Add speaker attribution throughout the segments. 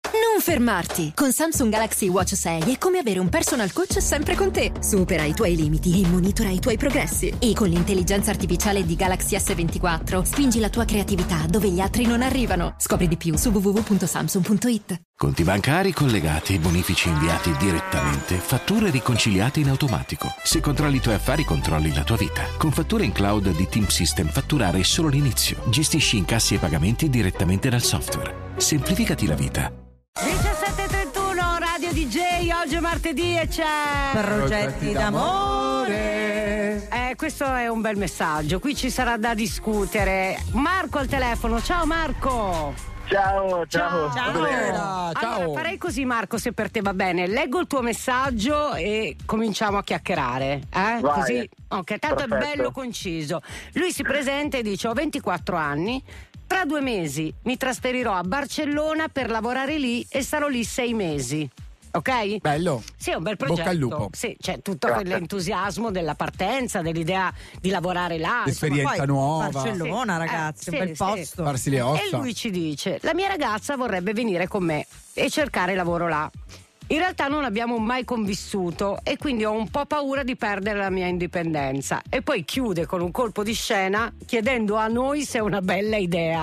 Speaker 1: Non fermarti! Con Samsung Galaxy Watch 6 è come avere un personal coach sempre con te. Supera i tuoi limiti e monitora i tuoi progressi. E con l'intelligenza artificiale di Galaxy S24 spingi la tua creatività dove gli altri non arrivano. Scopri di più su www.samsung.it.
Speaker 2: Conti bancari collegati, bonifici inviati direttamente, fatture riconciliate in automatico. Se controlli i tuoi affari, controlli la tua vita. Con fatture in cloud di Team System, fatturare è solo l'inizio. Gestisci incassi e pagamenti direttamente dal software. Semplificati la vita.
Speaker 3: 17:31 Radio DJ, oggi è martedì e c'è
Speaker 4: Progetti d'amore.
Speaker 3: Questo è un bel messaggio, qui ci sarà da discutere. Marco al telefono, ciao Marco.
Speaker 5: Ciao.
Speaker 3: Allora, farei così Marco, se per te va bene. Leggo il tuo messaggio e cominciamo a chiacchierare.
Speaker 5: Vai.
Speaker 3: Così, ok, tanto
Speaker 5: Perfetto.
Speaker 3: è bello conciso. Lui si presenta e dice: ho 24 anni, tra 2 mesi mi trasferirò a Barcellona per lavorare lì e starò lì 6 mesi. Ok?
Speaker 4: Bello.
Speaker 3: Sì, è un bel progetto.
Speaker 4: Bocca al lupo.
Speaker 3: Sì, c'è tutto quell'entusiasmo della partenza, dell'idea di lavorare là.
Speaker 4: L'esperienza
Speaker 3: insomma,
Speaker 4: nuova.
Speaker 3: Sì.
Speaker 6: Barcellona, ragazzi, un bel posto.
Speaker 4: Farsi le ossa.
Speaker 3: E lui ci dice: la mia ragazza vorrebbe venire con me e cercare lavoro là. In realtà non abbiamo mai convissuto e quindi ho un po' paura di perdere la mia indipendenza. E poi chiude con un colpo di scena chiedendo a noi se è una bella idea.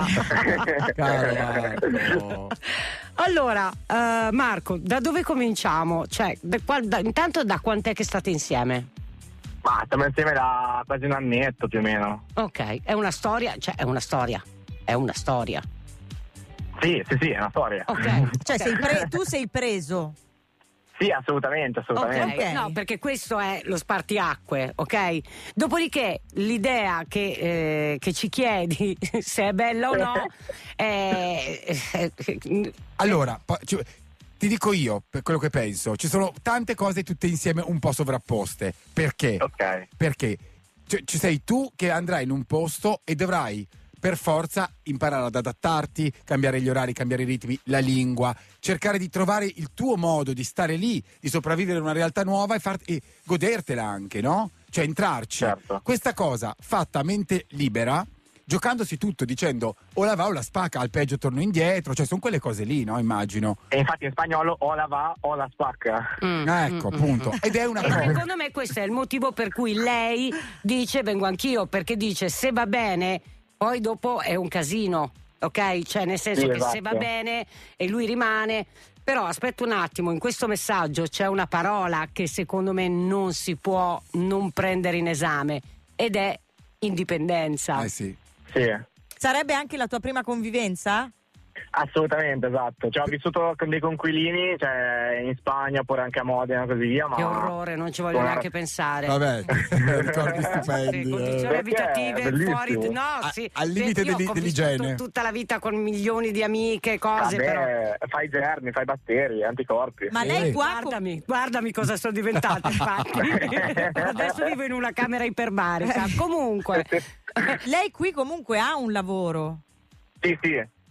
Speaker 4: Cavolo.
Speaker 3: Allora, Marco, da dove cominciamo? Cioè, intanto da quant'è che state insieme?
Speaker 5: Ma stiamo insieme da quasi un annetto più o meno.
Speaker 3: Ok, è una storia, cioè è una storia. È una storia.
Speaker 5: Sì, è una storia.
Speaker 3: Ok.
Speaker 6: Cioè tu sei preso.
Speaker 5: Sì, assolutamente.
Speaker 3: Ok, no, perché questo è lo spartiacque, ok? Dopodiché l'idea che ci chiedi se è bella o no
Speaker 4: Allora, ti dico io per quello che penso. Ci sono tante cose tutte insieme un po' sovrapposte. Perché?
Speaker 5: Ok.
Speaker 4: Perché ci sei tu che andrai in un posto e dovrai per forza imparare ad adattarti, cambiare gli orari, cambiare i ritmi, la lingua, cercare di trovare il tuo modo di stare lì, di sopravvivere in una realtà nuova e godertela anche, no? Cioè entrarci.
Speaker 5: Certo.
Speaker 4: Questa cosa fatta a mente libera, giocandosi tutto, dicendo o la va o la spacca, al peggio torno indietro, cioè sono quelle cose lì, no? Immagino.
Speaker 5: E infatti in spagnolo o la va o la spacca.
Speaker 4: Ecco, appunto. Ed è una
Speaker 3: E
Speaker 4: cosa.
Speaker 3: secondo me questo è il motivo per cui lei dice vengo anch'io, perché dice se va bene poi dopo è un casino, ok? Cioè nel senso
Speaker 5: Sì,
Speaker 3: che
Speaker 5: esatto.
Speaker 3: se va bene e lui rimane. Però aspetta un attimo, in questo messaggio c'è una parola che secondo me non si può non prendere in esame ed è indipendenza.
Speaker 4: Sì.
Speaker 5: Sì,
Speaker 6: Sarebbe anche la tua prima convivenza?
Speaker 5: assolutamente, esatto. Cioè, ho vissuto con dei conquilini, cioè in Spagna oppure anche a Modena e così via, ma
Speaker 3: Che orrore, non ci voglio neanche pensare.
Speaker 4: Vabbè, ricordi stupendi.
Speaker 3: Sì, condizioni
Speaker 5: Perché?
Speaker 3: abitative
Speaker 5: Bellissimo.
Speaker 3: fuori. No, sì.
Speaker 4: Al limite
Speaker 3: Io ho
Speaker 4: dell'igiene.
Speaker 3: vissuto tutta la vita con milioni di amiche, cose, però.
Speaker 5: Vabbè, fai germi, fai batteri, anticorpi.
Speaker 6: Ma lei qua
Speaker 3: Guardami cosa sono diventata, infatti. Adesso vivo in una camera iperbarica. Comunque,
Speaker 6: lei qui comunque ha un lavoro.
Speaker 5: Sì,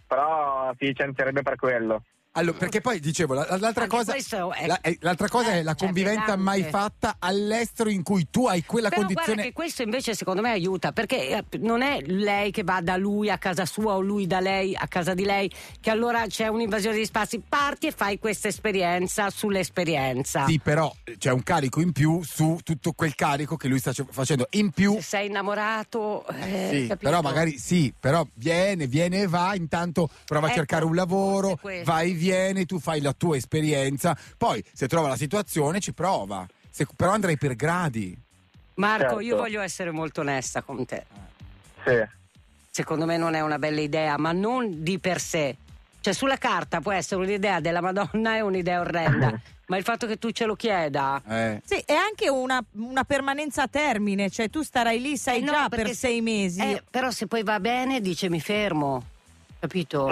Speaker 5: però si licenzierebbe per quello.
Speaker 4: Allora, perché poi dicevo, l'altra
Speaker 3: Anche
Speaker 4: cosa,
Speaker 3: questo è-
Speaker 4: l'altra cosa è la
Speaker 3: cioè,
Speaker 4: convivenza
Speaker 3: pesante.
Speaker 4: mai fatta all'estero in cui tu hai quella
Speaker 3: però
Speaker 4: condizione.
Speaker 3: guarda che questo invece secondo me aiuta, perché non è lei che va da lui a casa sua o lui da lei a casa di lei, che allora c'è un'invasione di spazi. Parti e fai questa esperienza sull'esperienza.
Speaker 4: Sì, però c'è un carico in più su tutto quel carico che lui sta facendo. In più,
Speaker 3: Se sei innamorato,
Speaker 4: sì,
Speaker 3: capito?
Speaker 4: però magari però viene e va, intanto prova a
Speaker 3: Ecco,
Speaker 4: cercare un lavoro,
Speaker 3: forse questo.
Speaker 4: vai e viene, tu fai la tua esperienza, poi se trova la situazione ci prova. Però andrei per gradi.
Speaker 3: Marco,
Speaker 5: Certo.
Speaker 3: io voglio essere molto onesta con te.
Speaker 5: Sì.
Speaker 3: Secondo me non è una bella idea, ma non di per sé. Cioè sulla carta può essere un'idea della Madonna e un'idea orrenda, ma il fatto che tu ce lo chieda.
Speaker 6: Sì, è anche una permanenza a termine, cioè tu starai lì, sai
Speaker 3: no,
Speaker 6: già,
Speaker 3: perché
Speaker 6: per 6 mesi.
Speaker 3: Però se poi va bene dice mi fermo, capito?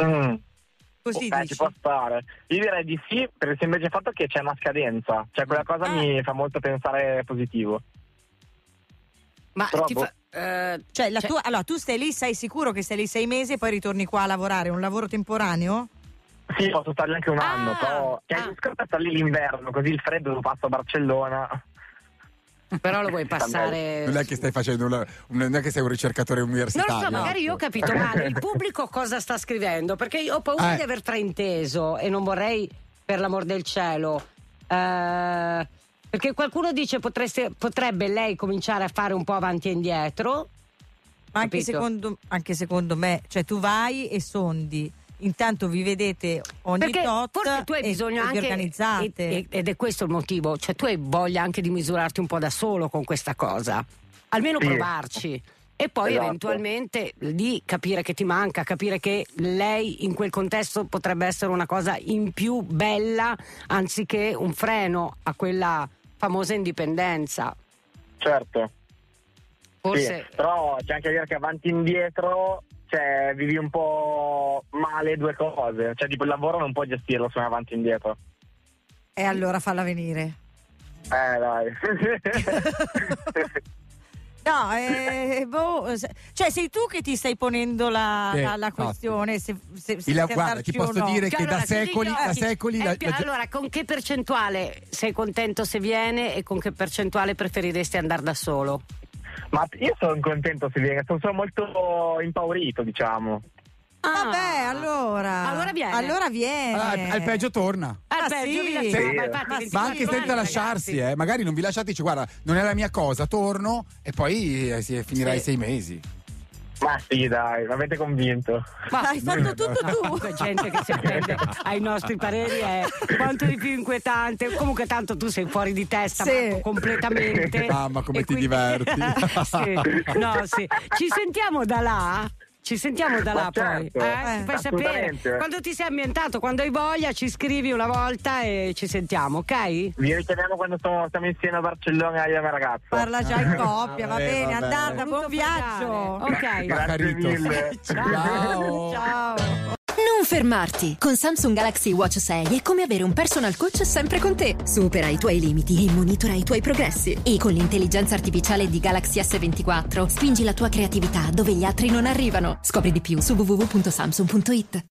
Speaker 6: Così
Speaker 5: ci
Speaker 6: dici.
Speaker 5: può stare. Io direi di sì, per il semplice fatto che c'è una scadenza. Cioè quella cosa mi fa molto pensare positivo.
Speaker 3: Ma
Speaker 5: Però,
Speaker 3: ti fa,
Speaker 6: Cioè, allora tu stai lì, sei sicuro che stai lì 6 mesi e poi ritorni qua a lavorare, un lavoro temporaneo?
Speaker 5: Sì, posso starli anche un anno, però il discorso è stare lì l'inverno, così il freddo lo passo a Barcellona.
Speaker 3: Però lo vuoi passare.
Speaker 4: Non è che stai facendo non è che sei un ricercatore universitario.
Speaker 3: Non lo so, magari io ho capito male. Il pubblico cosa sta scrivendo? Perché io ho paura di aver frainteso e non vorrei, per l'amor del cielo. Perché qualcuno dice potrebbe lei cominciare a fare un po' avanti e indietro.
Speaker 6: Ma anche secondo me, cioè tu vai e sondi. Intanto vi vedete ogni
Speaker 3: perché
Speaker 6: tot
Speaker 3: forse tu hai bisogno
Speaker 6: vi
Speaker 3: anche
Speaker 6: organizzate.
Speaker 3: ed è questo il motivo, cioè tu hai voglia anche di misurarti un po' da solo con questa cosa, almeno provarci e poi eventualmente di capire che ti manca, capire che lei in quel contesto potrebbe essere una cosa in più bella anziché un freno a quella famosa indipendenza.
Speaker 5: Certo.
Speaker 3: Forse
Speaker 5: sì, però c'è anche da dire che avanti e indietro, cioè, vivi un po' male due cose, cioè tipo il lavoro non puoi gestirlo se vai avanti e indietro.
Speaker 6: E allora falla venire.
Speaker 5: Dai.
Speaker 6: No, cioè sei tu che ti stai ponendo la questione se
Speaker 4: guarda, ti posso dire che da secoli
Speaker 3: allora con che percentuale sei contento se viene e con che percentuale preferiresti andare da solo?
Speaker 5: Ma io sono contento se viene, sono molto impaurito, diciamo.
Speaker 6: Vabbè, allora viene.
Speaker 4: Al peggio torna.
Speaker 3: Al peggio vi lasciamo,
Speaker 4: ma anche senza lasciarsi, magari non vi lasciate, dice guarda, non è la mia cosa, torno e poi finirà i 6 mesi.
Speaker 5: Ma sì, dai, mi avete convinto.
Speaker 6: Ma hai fatto tutto tu.
Speaker 3: C'è gente che si attende ai nostri pareri è quanto di più inquietante. Comunque tanto tu sei fuori di testa, Marco, completamente.
Speaker 4: Mamma, come ti diverti.
Speaker 3: Sì. Ci sentiamo da là? Ci sentiamo da là poi. Ci fai sapere. Quando ti sei ambientato, quando hai voglia, ci scrivi una volta e ci sentiamo, ok?
Speaker 5: Vi richiamiamo quando stiamo insieme a Barcellona e alla mia ragazza.
Speaker 6: Parla già in coppia, va bene, andata, buon viaggio.
Speaker 3: Ok.
Speaker 5: Grazie mille.
Speaker 6: Ciao.
Speaker 1: Non fermarti! Con Samsung Galaxy Watch 6 è come avere un personal coach sempre con te. Supera i tuoi limiti e monitora i tuoi progressi. E con l'intelligenza artificiale di Galaxy S24 spingi la tua creatività dove gli altri non arrivano. Scopri di più su www.samsung.it.